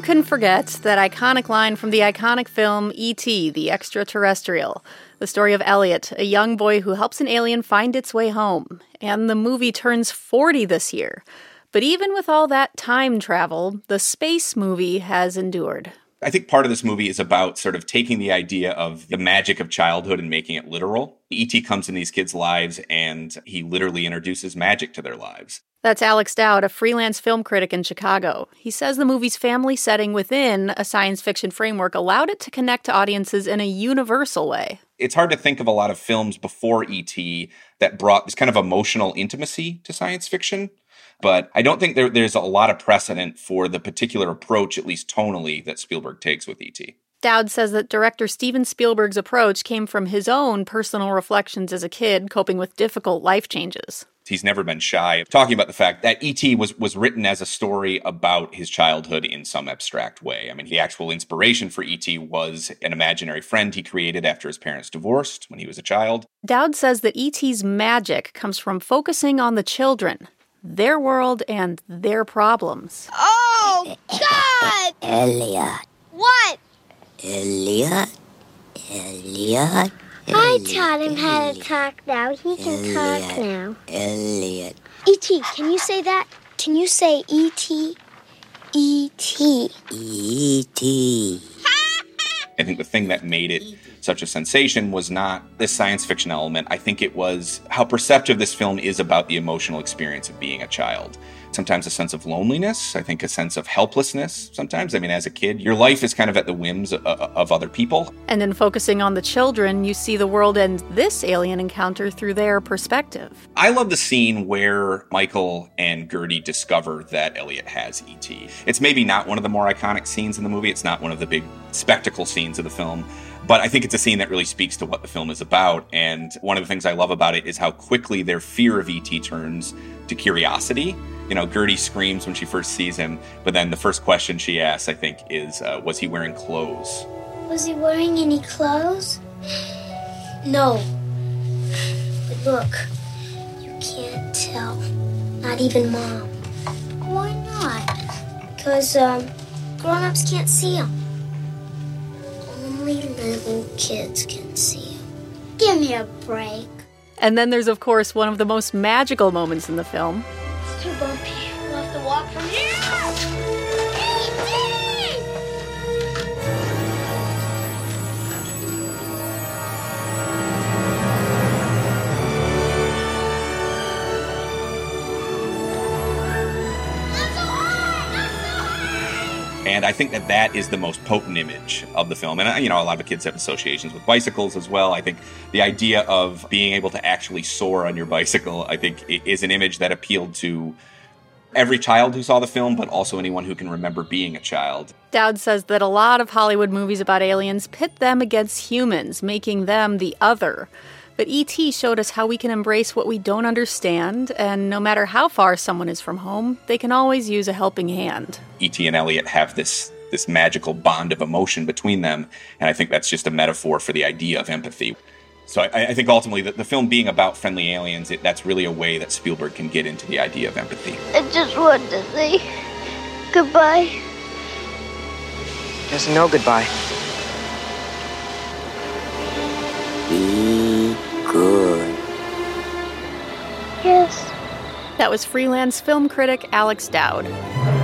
can forget that iconic line from the iconic film E.T., the Extraterrestrial? The story of Elliot, a young boy who helps an alien find its way home. And the movie turns 40 this year. But even with all that time travel, the space movie has endured. I think part of this movie is about sort of taking the idea of the magic of childhood and making it literal. E.T. comes in these kids' lives, and he literally introduces magic to their lives. That's Alex Dowd, a freelance film critic in Chicago. He says the movie's family setting within a science fiction framework allowed it to connect to audiences in a universal way. It's hard to think of a lot of films before E.T. that brought this kind of emotional intimacy to science fiction. But I don't think there's a lot of precedent for the particular approach, at least tonally, that Spielberg takes with E.T. Dowd says that director Steven Spielberg's approach came from his own personal reflections as a kid, coping with difficult life changes. He's never been shy of talking about the fact that E.T. was written as a story about his childhood in some abstract way. I mean, the actual inspiration for E.T. was an imaginary friend he created after his parents divorced when he was a child. Dowd says that E.T.'s magic comes from focusing on the children, their world, and their problems. Oh, God! Elliot. What? Elliot. I taught him how to talk now. He can talk now. Elliot. E.T., can you say that? Can you say E.T.? E.T. E.T. I think the thing that made it such a sensation was not this science fiction element. I think it was how perceptive this film is about the emotional experience of being a child. Sometimes a sense of loneliness, I think a sense of helplessness sometimes. I mean, as a kid, your life is kind of at the whims of other people. And in focusing on the children, you see the world and this alien encounter through their perspective. I love the scene where Michael and Gertie discover that Elliot has E.T. It's maybe not one of the more iconic scenes in the movie. It's not one of the big spectacle scenes of the film. But I think it's a scene that really speaks to what the film is about. And one of the things I love about it is how quickly their fear of E.T. turns to curiosity. You know, Gertie screams when she first sees him, but then the first question she asks, I think, is, was he wearing clothes? Was he wearing any clothes? No. But look, you can't tell. Not even Mom. Why not? Because, grown-ups can't see him. Only little kids can see him. Give me a break. And then there's, of course, one of the most magical moments in the film. It's too bumpy. We'll have to walk from here. And I think that is the most potent image of the film. And, you know, a lot of kids have associations with bicycles as well. I think the idea of being able to actually soar on your bicycle, I think, is an image that appealed to every child who saw the film, but also anyone who can remember being a child. Dowd says that a lot of Hollywood movies about aliens pit them against humans, making them the other. But E.T. showed us how we can embrace what we don't understand, and no matter how far someone is from home, they can always use a helping hand. E.T. and Elliot have this magical bond of emotion between them, and I think that's just a metaphor for the idea of empathy. So I think ultimately that the film being about friendly aliens, that's really a way that Spielberg can get into the idea of empathy. I just wanted to say goodbye. There's no goodbye. Be good. Yes. That was freelance film critic Alex Dowd.